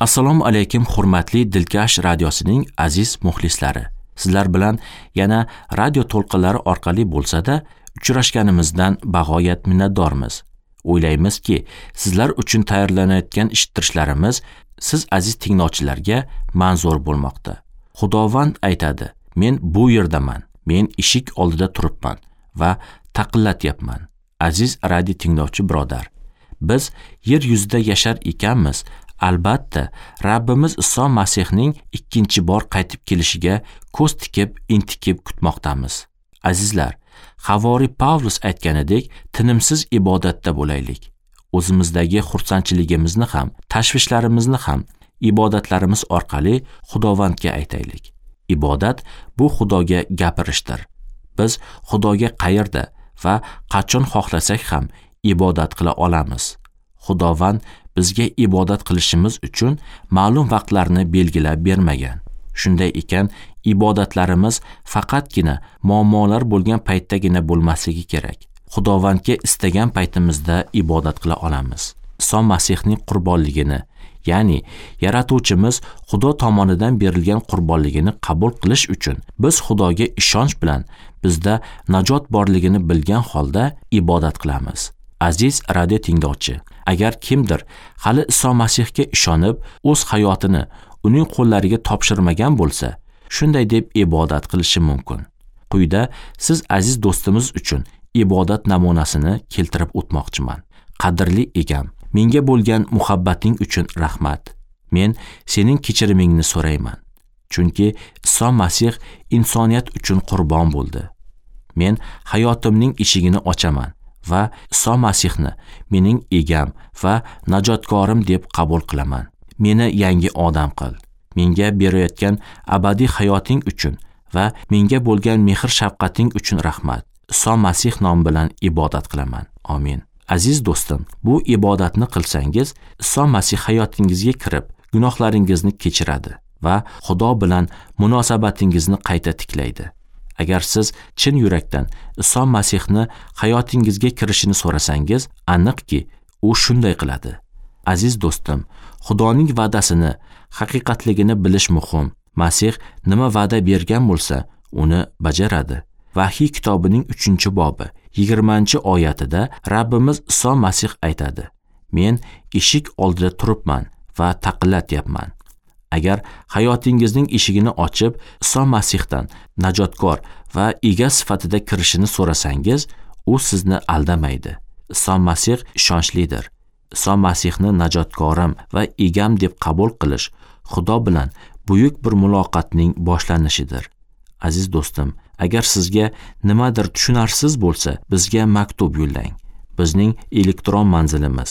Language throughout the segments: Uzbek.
Assalomu alaykum hurmatli Dilkash radiosining aziz muxlislari. Sizlar bilan yana radio to'lqinlari orqali bo'lsa-da uchrashganimizdan bag'oyat minnatdormiz. O'ylaymizki, sizlar uchun tayyorlanayotgan eshittirishlarimiz siz aziz tinglovchilarga manzur bo'lmoqda. Xudovand aytadi: "Men bu yerdaman, men eshik oldida turibman va taqillatyapman." Aziz radio tinglovchi birodar, biz yer yuzida yashar ekanmiz. Albatta, Rabbimiz Iso Masihning ikkinchi bor qaytib kelishiga ko'z tikib, intikib kutmoqdamiz. Azizlar, Havoriy Pavlus aytganidek, tinimsiz ibodatda bo'laylik. O'zimizdagi xursandchiligimizni ham, tashvishlarimizni ham ibodatlarimiz orqali Xudovandga aytaylik. Ibodat bu Xudoga gapirishdir. Biz Xudoga qayerda va qachon xohlasak ham ibodat qila olamiz. Xudovand bizga ibodat qilishimiz uchun ma'lum vaqtlarni belgilab bermagan. Shunday ekan, ibodatlarimiz faqatgina muammolar bo'lgan paytdagina bo'lmasligi kerak. Xudovandga istagan paytimizda ibodat qila olamiz. Iso Masihning qurbonligini, ya'ni Yaratuvchimiz Xudo tomonidan berilgan qurbonligini qabul qilish uchun biz Xudoga ishonch bilan bizda najot borligini bilgan holda ibodat qilamiz. Aziz radio tinglovchi, agar kimdir hali Iso Masihga ishonib, o'z hayotini uning qo'llariga topshirmagan bo'lsa, shunday deb ibodat qilishi mumkin. Quyida siz aziz do'stimiz uchun ibodat namunasini keltirib o'tmoqchiman. Qadrli egam, menga bo'lgan muhabbating uchun rahmat. Men sening kechirimingni so'rayman. Chunki Iso Masih insoniyat uchun qurbon bo'ldi. Men hayotimning eshigini ochaman va Iso Masihni mening egam va najotkorim deb qabul qilaman. Meni yangi odam qil. Menga berayotgan abadiy hayoting uchun va menga bo'lgan mehr-shafqating uchun rahmat. Iso Masih nomi bilan ibodat qilaman. Amin. Aziz do'stim, bu ibodatni qilsangiz, Iso Masih hayotingizga kirib, gunohlaringizni kechiradi va Xudo bilan munosabatingizni qayta tiklaydi. Agar siz chin yurakdan Iso Masihni hayotingizga kirishini so'rasangiz, aniqki, u shunday qiladi. Aziz do'stim, Xudoning va'dasini, haqiqatligini bilish muhim. Masih nima va'da bergan bo'lsa, uni bajaradi. Vahiy kitobining 3-bobi 20-oyatida Rabbimiz Iso Masih aytadi: "Men eshik oldida turibman va taqillatyapman." Agar hayotingizning eshigini ochib, Iso Masihdan najotkor va ega sifatida kirishini so'rasangiz, u sizni aldamaydi. Iso Masih ishonchlidir. Iso Masihni najotkorim va egam deb qabul qilish Xudo bilan buyuk bir muloqotning boshlanishidir. Aziz do'stim, agar sizga nimadir tushunarsiz bo'lsa, bizga maktub yo'llang. Bizning elektron manzilimiz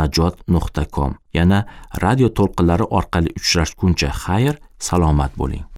dilkash_najot.com. Yana radio to'lqinlari orqali uchrashguncha xayr, salomat bo'ling.